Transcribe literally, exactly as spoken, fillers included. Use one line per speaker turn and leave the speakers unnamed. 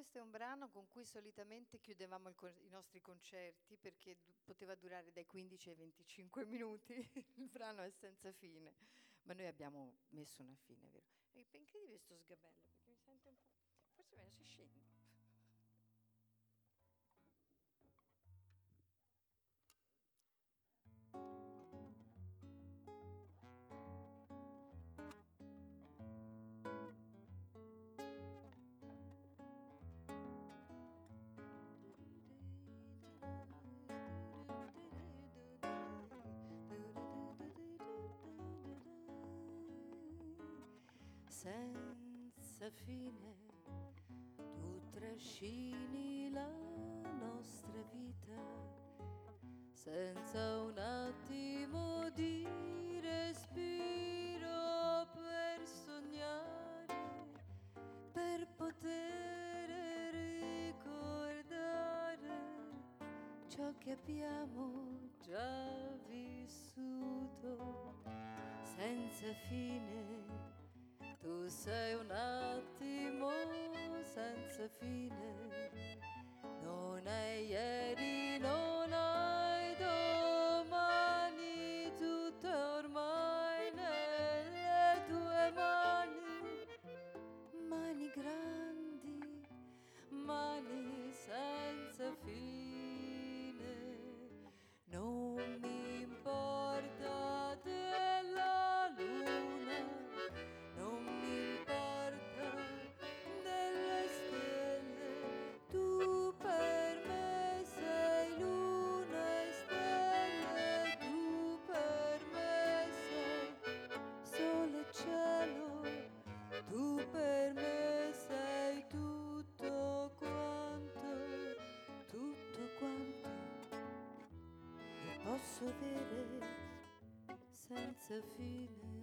questo è un brano con cui solitamente chiudevamo il con- i nostri concerti perché du- poteva durare dai quindici ai venticinque minuti, il brano è senza fine, ma noi abbiamo messo una fine, vero? È incredibile sto sgabello perché mi sento un po'... Forse meglio se scendo. Senza fine tu trascini la nostra vita senza un attimo di respiro per sognare, per poter ricordare ciò che abbiamo già vissuto senza fine. Tu sei un attimo senza fine, non hai ieri, non hai domani, tutto è ormai nelle tue mani, mani grandi, mani senza fine. Non mi importa della luna, non mi importa delle stelle, tu per me sei luna e stelle, tu per me sei sole e cielo, tu per me sei tutto quanto, tutto quanto io posso avere senza fine.